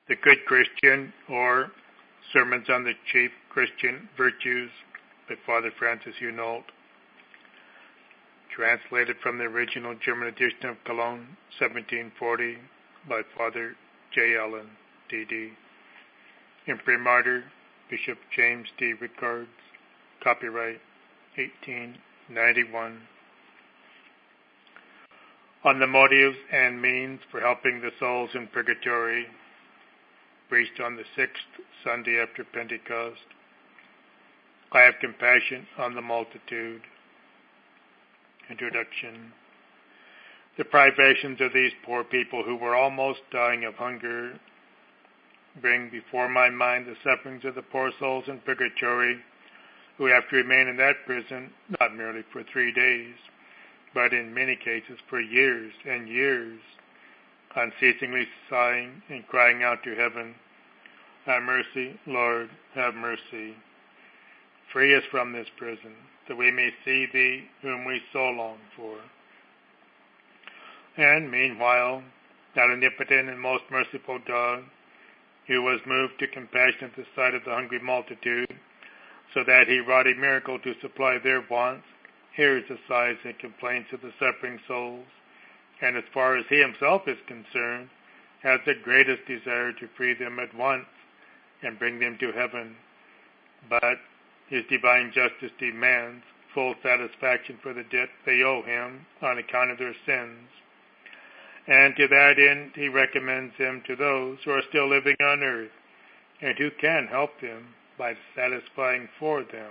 The Good Christian, or Sermons on the Chief Christian Virtues by Father Francis Hunold. Translated from the original German edition of Cologne, 1740, by Father J. Allen, D.D. Imprimatur, Bishop James D. Rickards. Copyright, 1891. On the motives and means for helping the souls in purgatory, preached on the 6th Sunday after Pentecost. I have compassion on the multitude. Introduction. The privations of these poor people who were almost dying of hunger bring before my mind the sufferings of the poor souls in purgatory who have to remain in that prison not merely for 3 days, but in many cases for years and years, unceasingly sighing and crying out to heaven, "Have mercy, Lord, have mercy. Free us from this prison, that we may see Thee whom we so long for." And meanwhile, that omnipotent and most merciful God, who was moved to compassion at the sight of the hungry multitude, so that He wrought a miracle to supply their wants, hears the sighs and complaints of the suffering souls, and as far as He Himself is concerned, has the greatest desire to free them at once and bring them to heaven. But His divine justice demands full satisfaction for the debt they owe Him on account of their sins. And to that end He recommends them to those who are still living on earth, and who can help them by satisfying for them.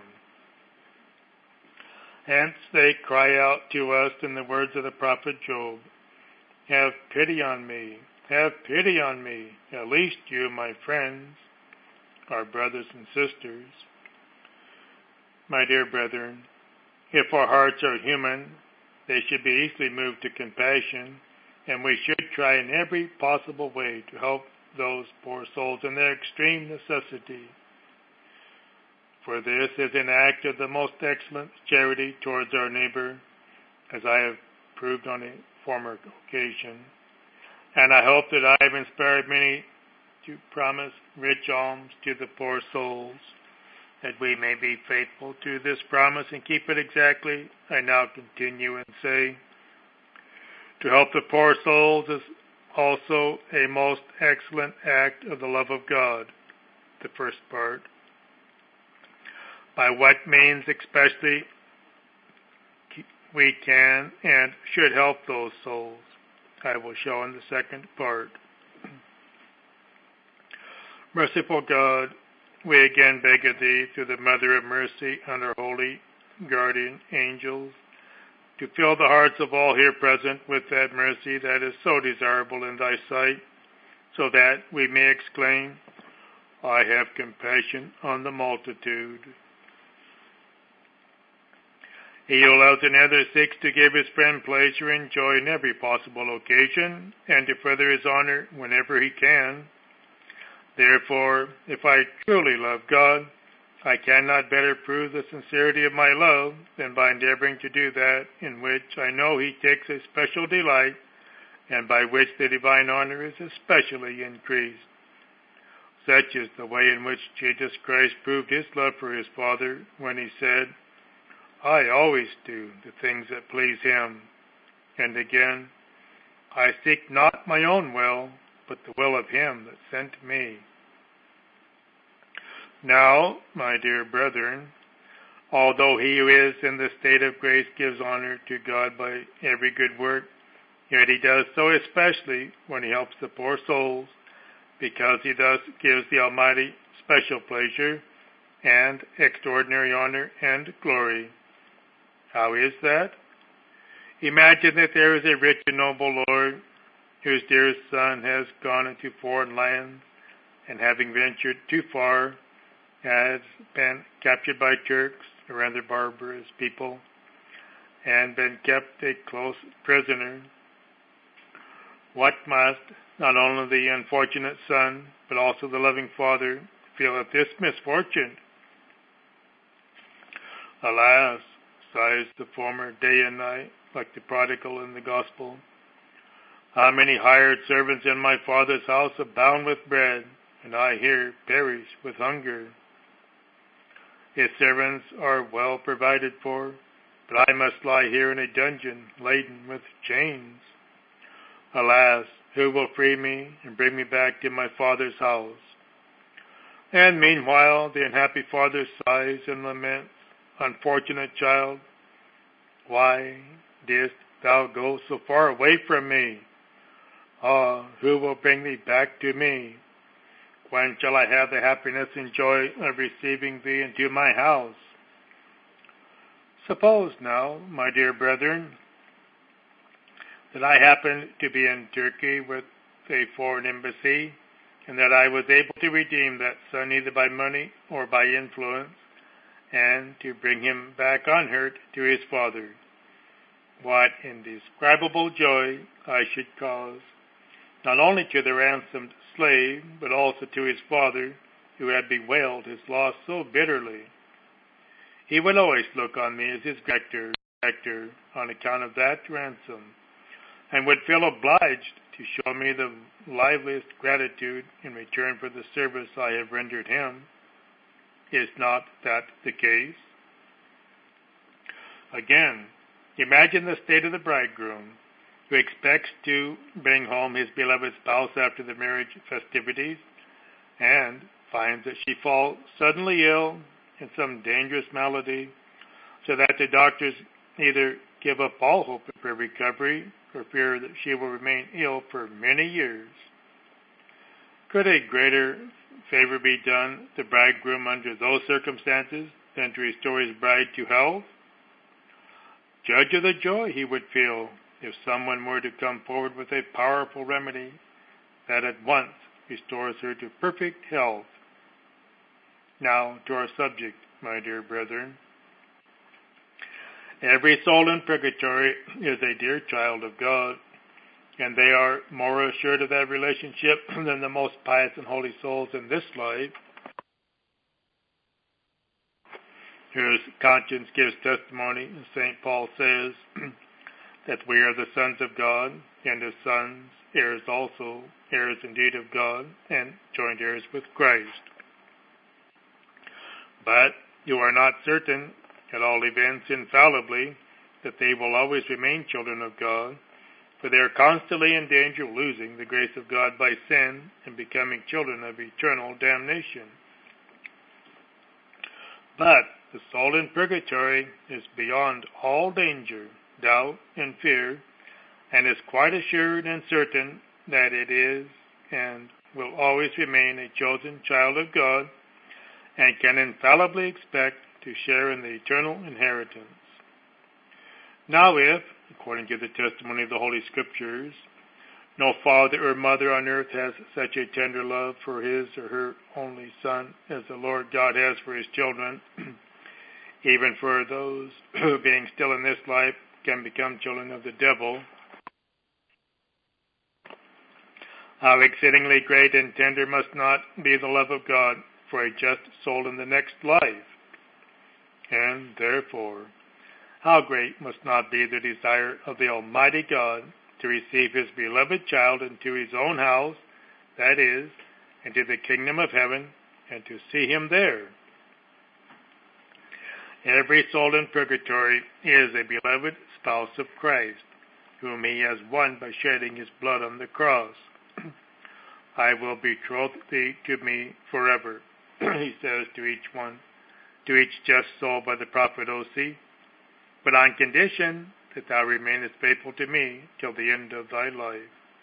Hence they cry out to us in the words of the prophet Job, "Have pity on me, have pity on me, at least you, my friends," our brothers and sisters. My dear brethren, if our hearts are human, they should be easily moved to compassion, and we should try in every possible way to help those poor souls in their extreme necessity. For this is an act of the most excellent charity towards our neighbor, as I have proved on a former occasion, and I hope that I have inspired many to promise rich alms to the poor souls. That we may be faithful to this promise and keep it exactly, I now continue and say, to help the poor souls is also a most excellent act of the love of God, the first part. By what means especially we can and should help those souls, I will show in the second part. Merciful God, we again beg of Thee, through the Mother of Mercy and our holy guardian angels, to fill the hearts of all here present with that mercy that is so desirable in Thy sight, so that we may exclaim, "I have compassion on the multitude." He who loves another seeks to give his friend pleasure and joy in every possible occasion, and to further his honor whenever he can. Therefore, if I truly love God, I cannot better prove the sincerity of my love than by endeavoring to do that in which I know He takes a special delight, and by which the divine honor is especially increased. Such is the way in which Jesus Christ proved His love for His Father when He said, "I always do the things that please Him." And again, "I seek not my own will, but the will of Him that sent me." Now, my dear brethren, although he who is in the state of grace gives honor to God by every good work, yet he does so especially when he helps the poor souls, because he thus gives the Almighty special pleasure and extraordinary honor and glory. How is that? Imagine that there is a rich and noble lord whose dearest son has gone into foreign lands, and having ventured too far, has been captured by Turks, or other barbarous people, and been kept a close prisoner. What must not only the unfortunate son, but also the loving father feel at this misfortune? Alas, sighs the former day and night, like the prodigal in the gospel, How many hired servants in my Father's house abound with bread, and I here perish with hunger. His servants are well provided for, but I must lie here in a dungeon laden with chains. Alas, who will free me and bring me back to my Father's house? And meanwhile the unhappy father sighs and laments, Unfortunate child, why didst thou go so far away from me? Ah, who will bring thee back to me? When shall I have the happiness and joy of receiving thee into my house? Suppose now, my dear brethren, that I happen to be in Turkey with a foreign embassy, and that I was able to redeem that son either by money or by influence, and to bring him back unhurt to his father. What indescribable joy I should cause, not only to the ransomed slave, but also to his father, who had bewailed his loss so bitterly. He would always look on me as his protector on account of that ransom, and would feel obliged to show me the liveliest gratitude in return for the service I have rendered him. Is not that the case? Again, imagine the state of the bridegroom, who expects to bring home his beloved spouse after the marriage festivities, and finds that she falls suddenly ill in some dangerous malady, so that the doctors either give up all hope of her recovery or fear that she will remain ill for many years. Could a greater favor be done the bridegroom under those circumstances than to restore his bride to health? Judge of the joy he would feel if someone were to come forward with a powerful remedy that at once restores her to perfect health. Now to our subject, my dear brethren. Every soul in purgatory is a dear child of God, and they are more assured of that relationship than the most pious and holy souls in this life, whose conscience gives testimony. St. Paul says that we are the sons of God, and as sons, heirs also, heirs indeed of God, and joint heirs with Christ. But you are not certain, at all events infallibly, that they will always remain children of God, for they are constantly in danger of losing the grace of God by sin and becoming children of eternal damnation. But the soul in purgatory is beyond all danger, doubt, and fear, and is quite assured and certain that it is and will always remain a chosen child of God, and can infallibly expect to share in the eternal inheritance. Now if, according to the testimony of the Holy Scriptures, no father or mother on earth has such a tender love for his or her only son as the Lord God has for his children, even for those who, being still in this life, can become children of the devil, how exceedingly great and tender must not be the love of God for a just soul in the next life, and therefore how great must not be the desire of the Almighty God to receive his beloved child into his own house, that is, into the kingdom of heaven, and to see him there. Every soul in purgatory is a beloved spouse of Christ, whom he has won by shedding his blood on the cross. I will betroth thee to me forever, he says to each just soul by the prophet Osee, but on condition that thou remainest faithful to me till the end of thy life.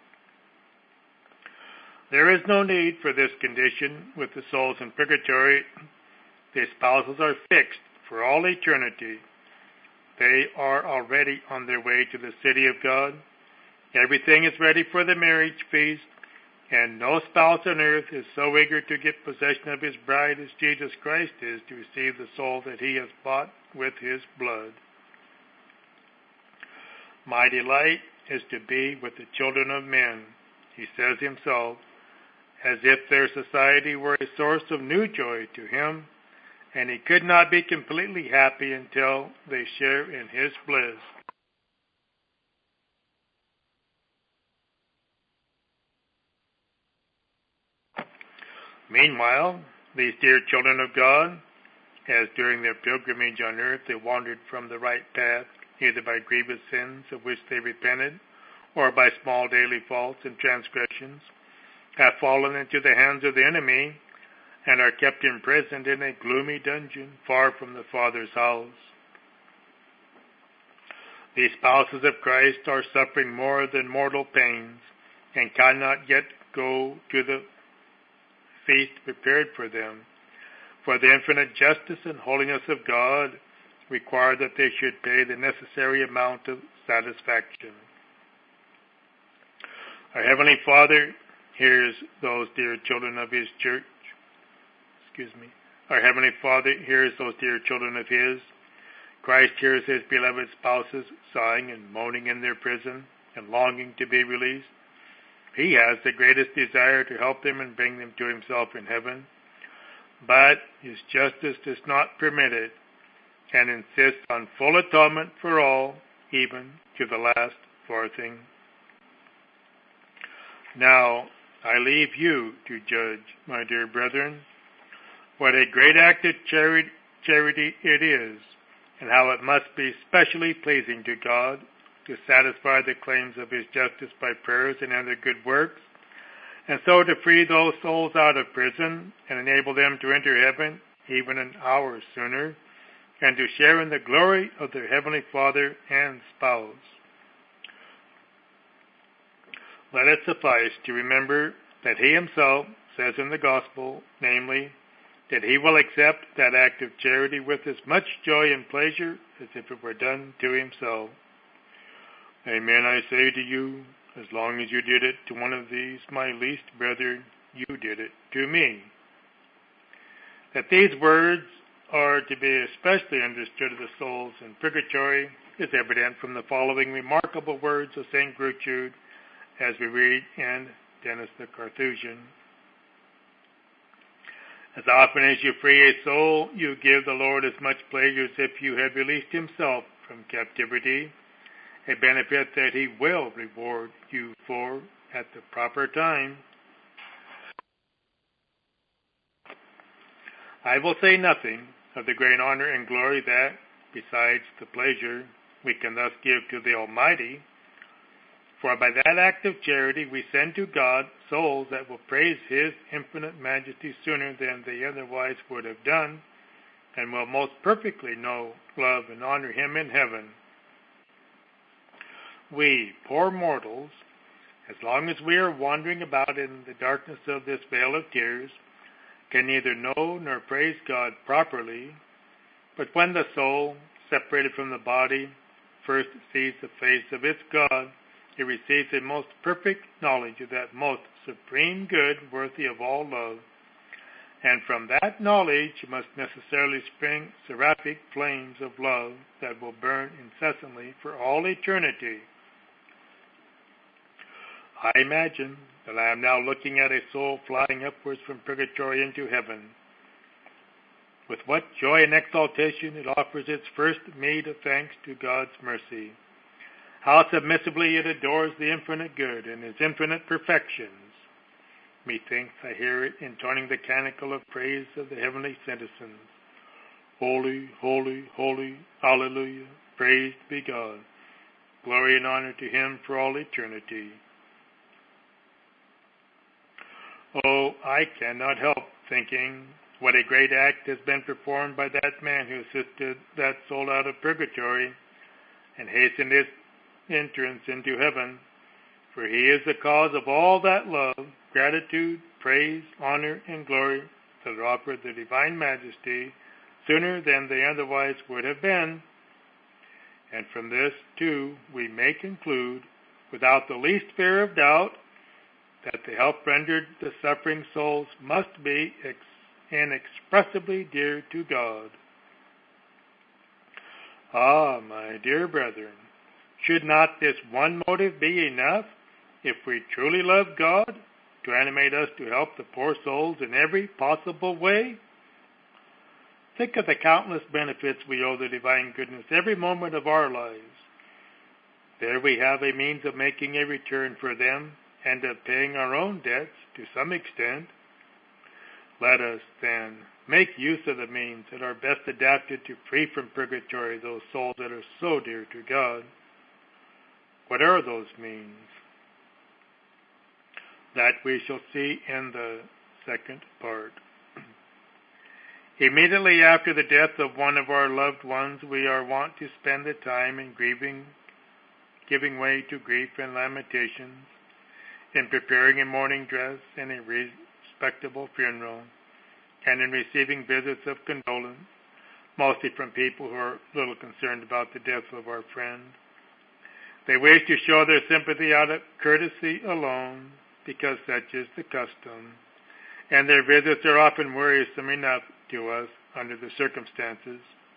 There is no need for this condition with the souls in purgatory. The spouses are fixed for all eternity. They are already on their way to the city of God. Everything is ready for the marriage feast, and no spouse on earth is so eager to get possession of his bride as Jesus Christ is to receive the soul that he has bought with his blood. My delight is to be with the children of men, he says himself, as if their society were a source of new joy to him, and he could not be completely happy until they share in his bliss. Meanwhile, these dear children of God, as during their pilgrimage on earth they wandered from the right path, either by grievous sins of which they repented, or by small daily faults and transgressions, have fallen into the hands of the enemy, and are kept imprisoned in a gloomy dungeon far from the Father's house. These spouses of Christ are suffering more than mortal pains, and cannot yet go to the feast prepared for them. For the infinite justice and holiness of God require that they should pay the necessary amount of satisfaction. Our Heavenly Father hears those dear children of His church. Our Heavenly Father hears those dear children of His. Christ hears His beloved spouses sighing and moaning in their prison and longing to be released. He has the greatest desire to help them and bring them to Himself in heaven. But His justice does not permit it, and insists on full atonement for all, even to the last farthing. Now, I leave you to judge, my dear brethren, what a great act of charity it is, and how it must be specially pleasing to God to satisfy the claims of His justice by prayers and other good works, and so to free those souls out of prison and enable them to enter heaven even an hour sooner, and to share in the glory of their Heavenly Father and spouse. Let it suffice to remember that He Himself says in the Gospel, namely, that He will accept that act of charity with as much joy and pleasure as if it were done to Himself. Amen, I say to you, as long as you did it to one of these, my least brethren, you did it to me. That these words are to be especially understood of the souls in purgatory is evident from the following remarkable words of St. Gertrude, as we read in Dennis the Carthusian. As often as you free a soul, you give the Lord as much pleasure as if you had released Himself from captivity, a benefit that He will reward you for at the proper time. I will say nothing of the great honor and glory that, besides the pleasure, we can thus give to the Almighty, for by that act of charity we send to God souls that will praise His infinite majesty sooner than they otherwise would have done, and will most perfectly know, love, and honor Him in heaven. We, poor mortals, as long as we are wandering about in the darkness of this vale of tears, can neither know nor praise God properly, but when the soul, separated from the body, first sees the face of its God, it receives a most perfect knowledge of that most supreme good worthy of all love, and from that knowledge must necessarily spring seraphic flames of love that will burn incessantly for all eternity. I imagine that I am now looking at a soul flying upwards from purgatory into heaven. With what joy and exaltation it offers its first meed of thanks to God's mercy. How submissively it adores the infinite good and His infinite perfections. Methinks I hear it intoning the canticle of praise of the heavenly citizens. Holy, holy, holy, hallelujah, praised be God. Glory and honor to Him for all eternity. Oh, I cannot help thinking what a great act has been performed by that man who assisted that soul out of purgatory and hastened his entrance into heaven, for he is the cause of all that love, gratitude, praise, honor, and glory that are offered the divine majesty sooner than they otherwise would have been. And from this, too, we may conclude, without the least fear of doubt, that the help rendered the suffering souls must be inexpressibly dear to God. Ah, my dear brethren, should not this one motive be enough, if we truly love God, to animate us to help the poor souls in every possible way? Think of the countless benefits we owe the divine goodness every moment of our lives. There we have a means of making a return for them, and of paying our own debts to some extent. Let us, then, make use of the means that are best adapted to free from purgatory those souls that are so dear to God. What are those means? That we shall see in the second part. Immediately after the death of one of our loved ones, we are wont to spend the time in grieving, giving way to grief and lamentations, in preparing a mourning dress and a respectable funeral, and in receiving visits of condolence, mostly from people who are little concerned about the death of our friend. They wish to show their sympathy out of courtesy alone, because such is the custom, and their visits are often wearisome enough to us under the circumstances.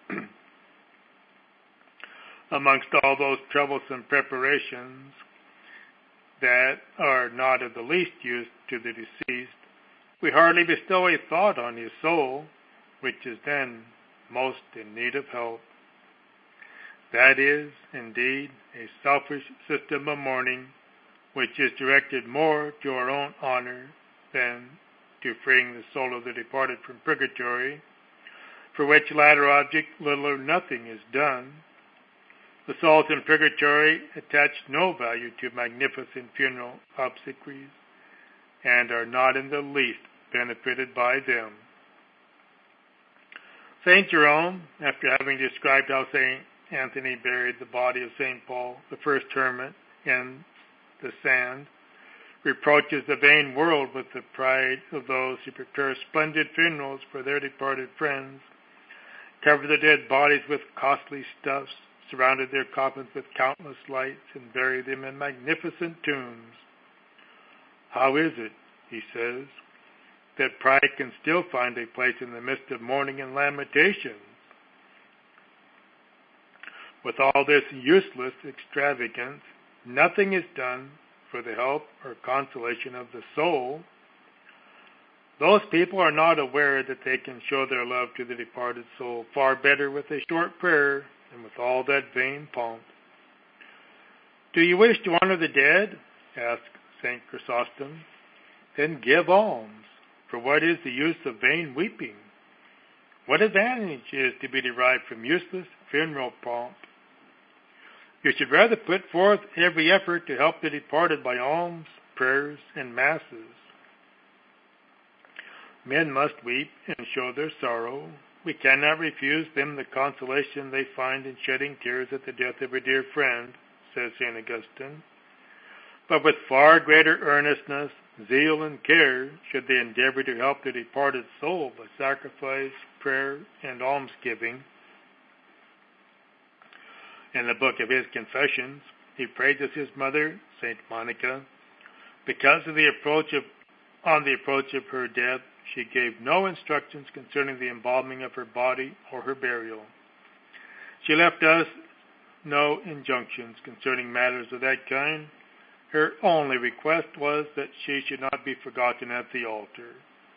Amongst all those troublesome preparations that are not of the least use to the deceased, we hardly bestow a thought on his soul, which is then most in need of help. That is, indeed, a selfish system of mourning, which is directed more to our own honor than to freeing the soul of the departed from purgatory, for which latter object little or nothing is done. The souls in purgatory attach no value to magnificent funeral obsequies, and are not in the least benefited by them. St. Jerome, after having described how St. Anthony buried the body of St. Paul, the first hermit, in the sand, reproaches the vain world with the pride of those who prepare splendid funerals for their departed friends, cover the dead bodies with costly stuffs, surrounded their coffins with countless lights, and bury them in magnificent tombs. How is it, he says, that pride can still find a place in the midst of mourning and lamentations? With all this useless extravagance, nothing is done for the help or consolation of the soul. Those people are not aware that they can show their love to the departed soul far better with a short prayer than with all that vain pomp. Do you wish to honor the dead? Asked St. Chrysostom. Then give alms, for what is the use of vain weeping? What advantage is to be derived from useless funeral pomp? You should rather put forth every effort to help the departed by alms, prayers, and masses. Men must weep and show their sorrow. We cannot refuse them the consolation they find in shedding tears at the death of a dear friend, says St. Augustine. But with far greater earnestness, zeal, and care should they endeavor to help the departed soul by sacrifice, prayer, and almsgiving. In the book of his Confessions, he praises his mother, St. Monica, because of on the approach of her death, she gave no instructions concerning the embalming of her body or her burial. She left us no injunctions concerning matters of that kind. Her only request was that she should not be forgotten at the altar.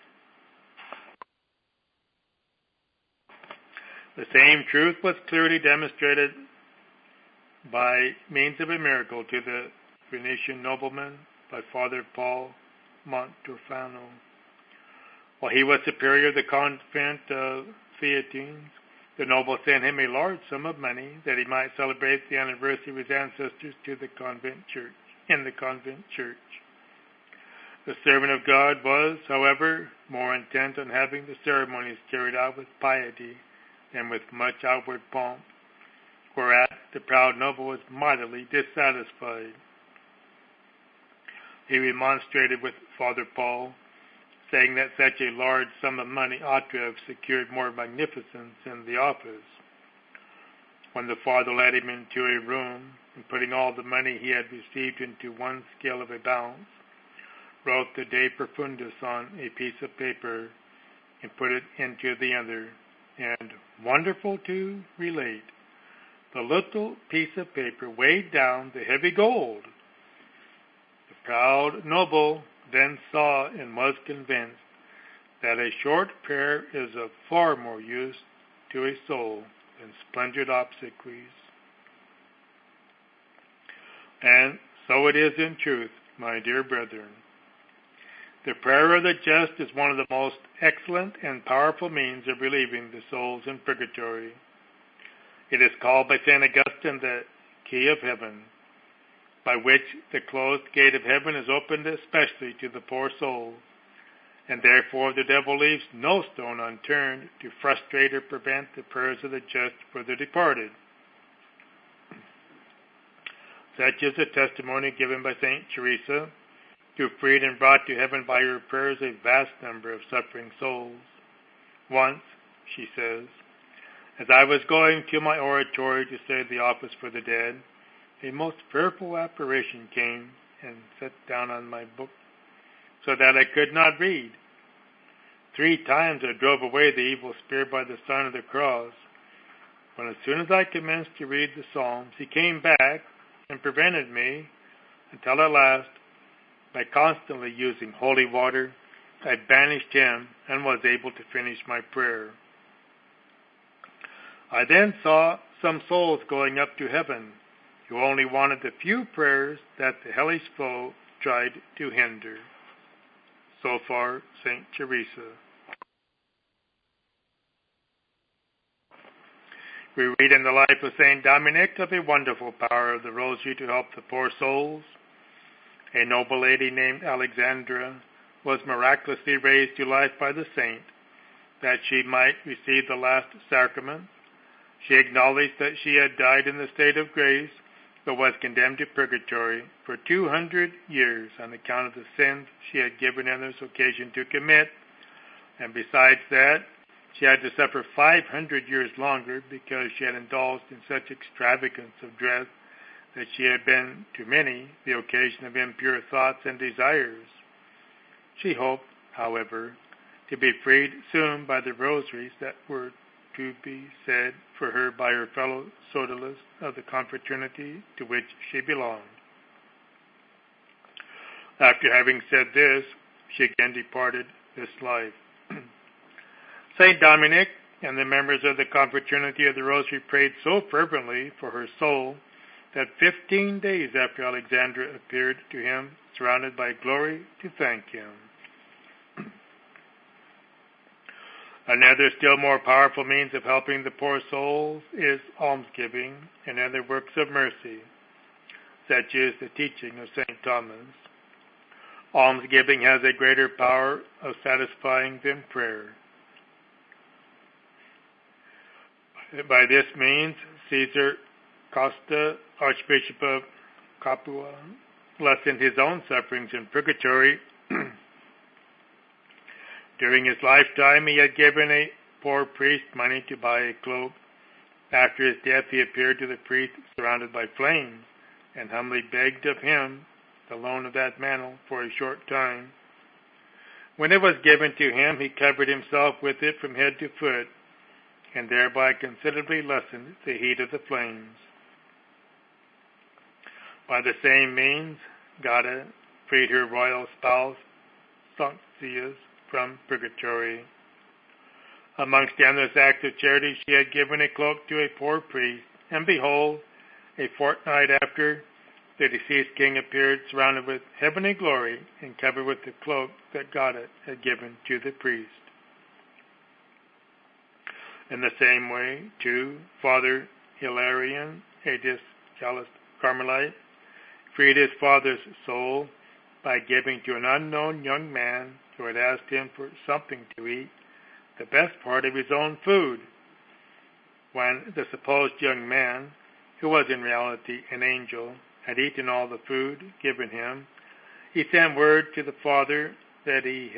The same truth was clearly demonstrated by means of a miracle to the Venetian nobleman by Father Paul Montorfano. While he was superior of the convent of Theatines, the noble sent him a large sum of money that he might celebrate the anniversary of his ancestors in the convent church. The servant of God was, however, more intent on having the ceremonies carried out with piety than with much outward pomp, whereat the proud noble was mightily dissatisfied. He remonstrated with Father Paul, saying that such a large sum of money ought to have secured more magnificence in the office. When the father led him into a room, and putting all the money he had received into one scale of a balance, wrote the De Profundis on a piece of paper, and put it into the other, and, wonderful to relate, the little piece of paper weighed down the heavy gold. The proud noble then saw and was convinced that a short prayer is of far more use to a soul than splendid obsequies. And so it is in truth, my dear brethren. The prayer of the just is one of the most excellent and powerful means of relieving the souls in purgatory. It is called by St. Augustine the key of heaven, by which the closed gate of heaven is opened especially to the poor souls, and therefore the devil leaves no stone unturned to frustrate or prevent the prayers of the just for the departed. Such is the testimony given by St. Teresa, who freed and brought to heaven by her prayers a vast number of suffering souls. Once, she says, as I was going to my oratory to say the office for the dead, a most fearful apparition came and sat down on my book, so that I could not read. 3 times I drove away the evil spirit by the sign of the cross, when as soon as I commenced to read the Psalms, he came back and prevented me, until at last, by constantly using holy water, I banished him and was able to finish my prayer. I then saw some souls going up to heaven, who only wanted the few prayers that the hellish foe tried to hinder. So far, St. Teresa. We read in the life of St. Dominic of a wonderful power of the rosary to help the poor souls. A noble lady named Alexandra was miraculously raised to life by the saint, that she might receive the last sacrament. She acknowledged that she had died in the state of grace, but was condemned to purgatory for 200 years on account of the sins she had given others occasion to commit, and besides that, she had to suffer 500 years longer because she had indulged in such extravagance of dress that she had been, to many, the occasion of impure thoughts and desires. She hoped, however, to be freed soon by the rosaries that were to be said for her by her fellow sodalists of the confraternity to which she belonged. After having said this, she again departed this life. St. Dominic and the members of the confraternity of the Rosary prayed so fervently for her soul that 15 days after Alexandra appeared to him, surrounded by glory, to thank him. Another still more powerful means of helping the poor souls is almsgiving and other works of mercy, such is the teaching of St. Thomas. Almsgiving has a greater power of satisfying than prayer. By this means, Caesar Costa, Archbishop of Capua, lessened his own sufferings in purgatory. During his lifetime, he had given a poor priest money to buy a cloak. After his death, he appeared to the priest surrounded by flames, and humbly begged of him the loan of that mantle for a short time. When it was given to him, he covered himself with it from head to foot, and thereby considerably lessened the heat of the flames. By the same means, Gada freed her royal spouse, Sanctius, from purgatory. Amongst endless acts of charity, she had given a cloak to a poor priest, and behold, a fortnight after, the deceased king appeared surrounded with heavenly glory and covered with the cloak that Gada had given to the priest. In the same way, too, Father Hilarion, a Discalced Carmelite, freed his father's soul by giving to an unknown young man who had asked him for something to eat the best part of his own food. When the supposed young man, who was in reality an angel, had eaten all the food given him, he sent word to the father that he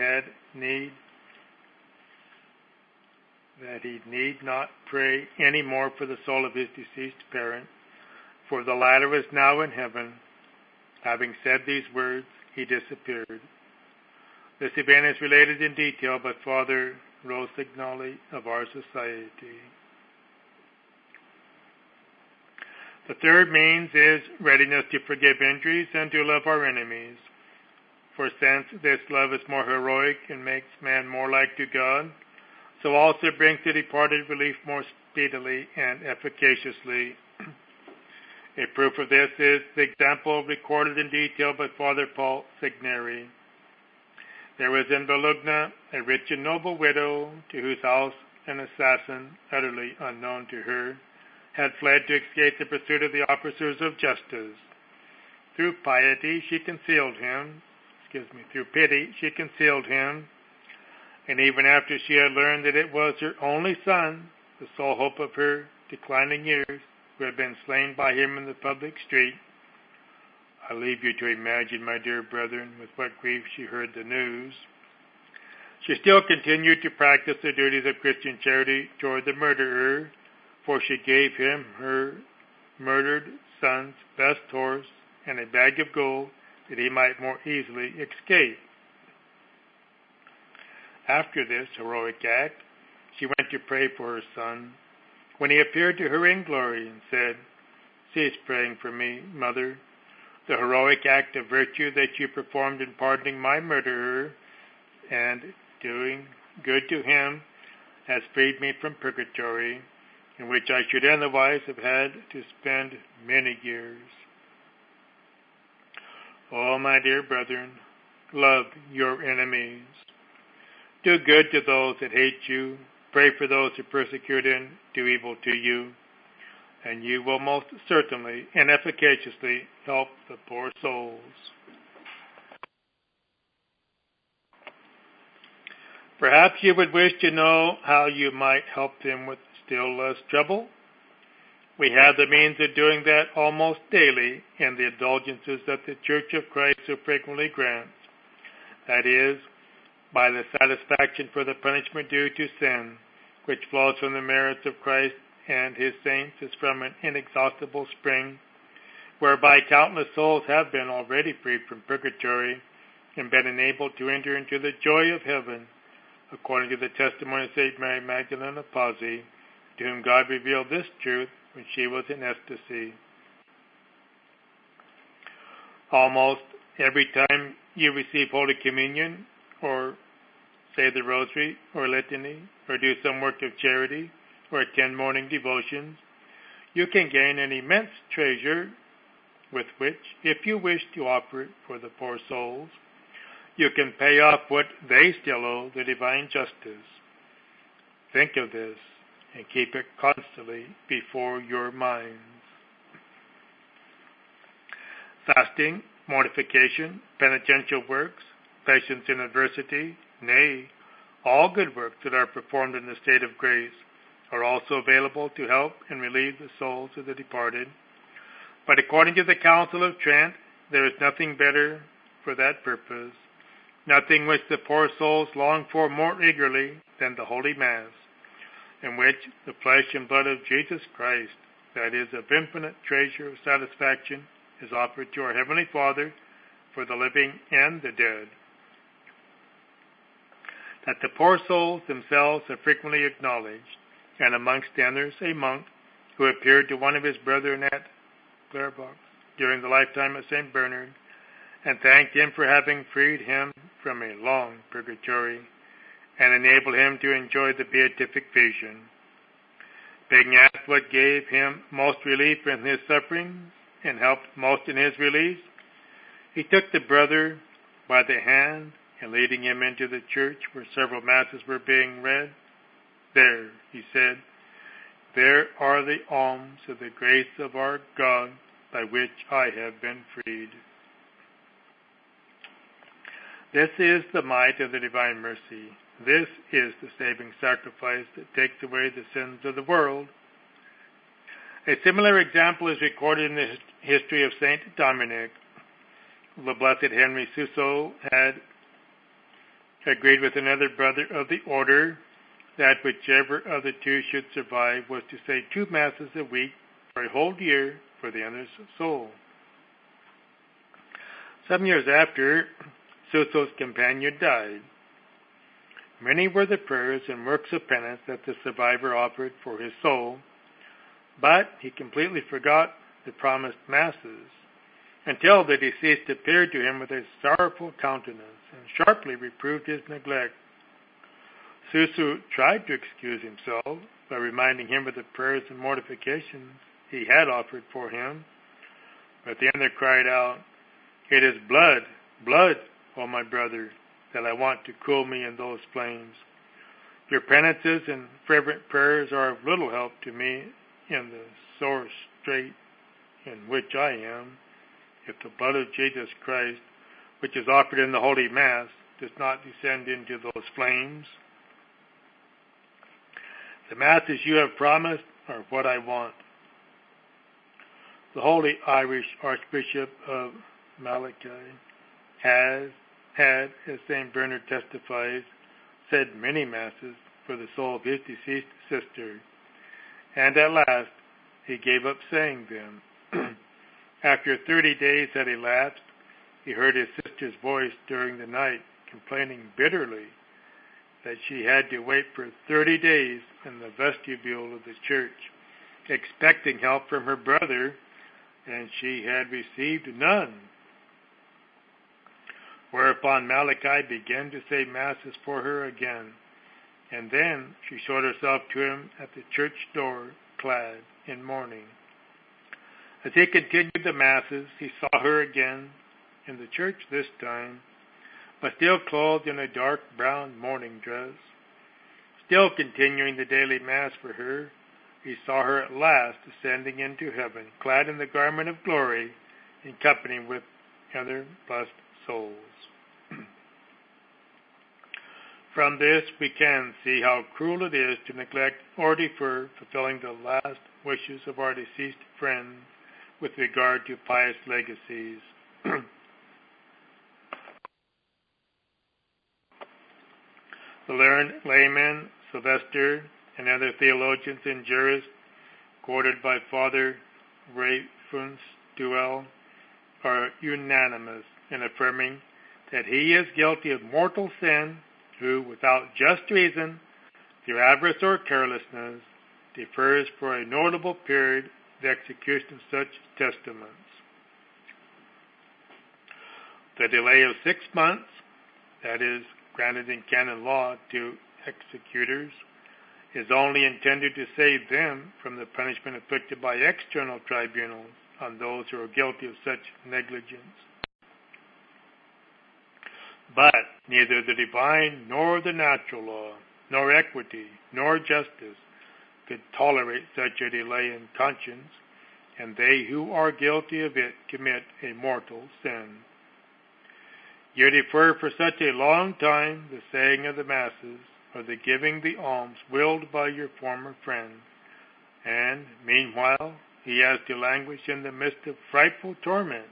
need not pray any more for the soul of his deceased parent, for the latter was now in heaven. Having said these words, he disappeared. This event is related in detail by Father Rossignoli of our society. The third means is readiness to forgive injuries and to love our enemies. For since this love is more heroic and makes man more like to God, so also brings the departed relief more speedily and efficaciously. A proof of this is the example recorded in detail by Father Paul Signeri. There was in Bologna a rich and noble widow, to whose house an assassin, utterly unknown to her, had fled to escape the pursuit of the officers of justice. Through pity, she concealed him, and even after she had learned that it was her only son, the sole hope of her declining years, who had been slain by him in the public street, I leave you to imagine, my dear brethren, with what grief she heard the news. She still continued to practice the duties of Christian charity toward the murderer, for she gave him her murdered son's best horse and a bag of gold, that he might more easily escape. After this heroic act, she went to pray for her son, when he appeared to her in glory and said, "Cease praying for me, mother. The heroic act of virtue that you performed in pardoning my murderer and doing good to him has freed me from purgatory, in which I should otherwise have had to spend many years." Oh, my dear brethren, love your enemies. Do good to those that hate you. Pray for those who persecute and do evil to you. And you will most certainly and efficaciously help the poor souls. Perhaps you would wish to know how you might help them with still less trouble. We have the means of doing that almost daily in the indulgences that the Church of Christ so frequently grants. That is, by the satisfaction for the punishment due to sin, which flows from the merits of Christ and his saints as from an inexhaustible spring, whereby countless souls have been already freed from purgatory and been enabled to enter into the joy of heaven, according to the testimony of St. Mary Magdalene of Pazzi, to whom God revealed this truth when she was in ecstasy. Almost every time you receive Holy Communion, or say the Rosary, or Litany, or do some work of charity, or attend morning devotions, you can gain an immense treasure with which, if you wish to offer it for the poor souls, you can pay off what they still owe the divine justice. Think of this and keep it constantly before your minds. Fasting, mortification, penitential works, patience in adversity, nay, all good works that are performed in the state of grace are also available to help and relieve the souls of the departed. But according to the Council of Trent, there is nothing better for that purpose, nothing which the poor souls long for more eagerly than the Holy Mass, in which the flesh and blood of Jesus Christ, that is of infinite treasure of satisfaction, is offered to our Heavenly Father for the living and the dead. That the poor souls themselves are frequently acknowledged, and amongst others a monk who appeared to one of his brethren at Clairvaux during the lifetime of St. Bernard, and thanked him for having freed him from a long purgatory, and enabled him to enjoy the beatific vision. Being asked what gave him most relief in his sufferings, and helped most in his release, he took the brother by the hand, and leading him into the church where several masses were being read, "There," he said, "there are the alms of the grace of our God, by which I have been freed." This is the might of the divine mercy. This is the saving sacrifice that takes away the sins of the world. A similar example is recorded in the history of Saint Dominic. The Blessed Henry Suso had agreed with another brother of the order that whichever of the two should survive was to say 2 masses a week for a whole year for the other's soul. Some years after, Suso's companion died. Many were the prayers and works of penance that the survivor offered for his soul, but he completely forgot the promised masses, until the deceased appeared to him with a sorrowful countenance and sharply reproved his neglect. Suso tried to excuse himself by reminding him of the prayers and mortifications he had offered for him, but the other cried out, "It is blood, blood, O my brother, that I want to cool me in those flames. Your penances and fervent prayers are of little help to me in the sore strait in which I am, if the blood of Jesus Christ, which is offered in the Holy Mass, does not descend into those flames. The Masses you have promised are what I want. The Holy Irish Archbishop of Malachi had, as St. Bernard testifies, said many Masses for the soul of his deceased sister, and at last he gave up saying them. After 30 days had elapsed, he heard his sister's voice during the night complaining bitterly that she had to wait for 30 days in the vestibule of the church, expecting help from her brother, and she had received none. Whereupon Malachi began to say Masses for her again, and then she showed herself to him at the church door, clad in mourning. As he continued the Masses, he saw her again, in the church this time, but still clothed in a dark brown mourning dress. Still continuing the daily Mass for her, he saw her at last ascending into heaven, clad in the garment of glory, in company with other blessed souls. From this we can see how cruel it is to neglect or defer fulfilling the last wishes of our deceased friends with regard to pious legacies. The learned layman, Sylvester, and other theologians and jurists, quoted by Father Rayfus Duell, are unanimous in affirming that he is guilty of mortal sin who, without just reason, through avarice or carelessness, defers for a notable period the execution of such testaments. The delay of 6 months, that is, granted in canon law to executors, is only intended to save them from the punishment inflicted by external tribunals on those who are guilty of such negligence. But neither the divine nor the natural law, nor equity, nor justice could tolerate such a delay in conscience, and they who are guilty of it commit a mortal sin. You defer for such a long time the saying of the Masses, or the giving the alms willed by your former friend, and, meanwhile, he has to languish in the midst of frightful torments.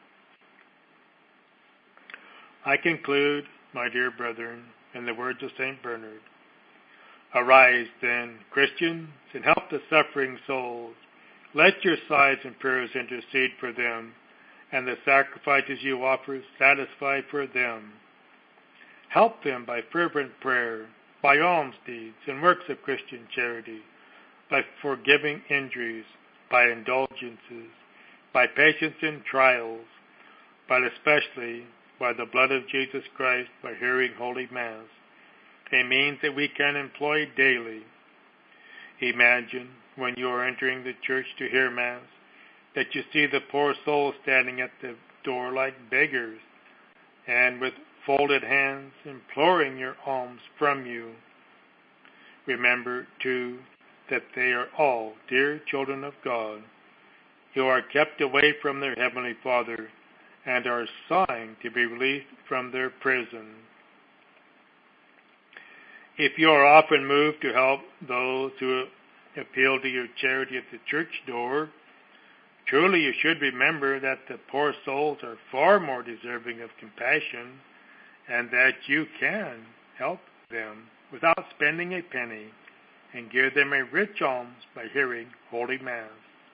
I conclude, my dear brethren, in the words of St. Bernard, Arise, then, Christians, and help the suffering souls. Let your sighs and prayers intercede for them, and the sacrifices you offer satisfy for them. Help them by fervent prayer, by alms deeds and works of Christian charity, by forgiving injuries, by indulgences, by patience in trials, but especially by the blood of Jesus Christ, by hearing Holy Mass, a means that we can employ daily. Imagine, when you are entering the church to hear Mass, that you see the poor souls standing at the door like beggars, and with folded hands imploring your alms from you. Remember, too, that they are all dear children of God, who are kept away from their Heavenly Father, and are sighing to be released from their prison. If you are often moved to help those who appeal to your charity at the church door, truly you should remember that the poor souls are far more deserving of compassion, and that you can help them without spending a penny, and give them a rich alms by hearing Holy Mass.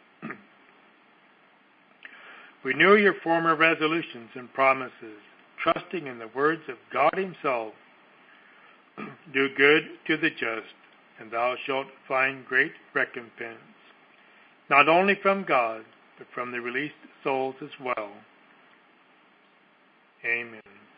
Renew your former resolutions and promises, trusting in the words of God Himself. Do good to the just, and thou shalt find great recompense, not only from God, but from the released souls as well. Amen.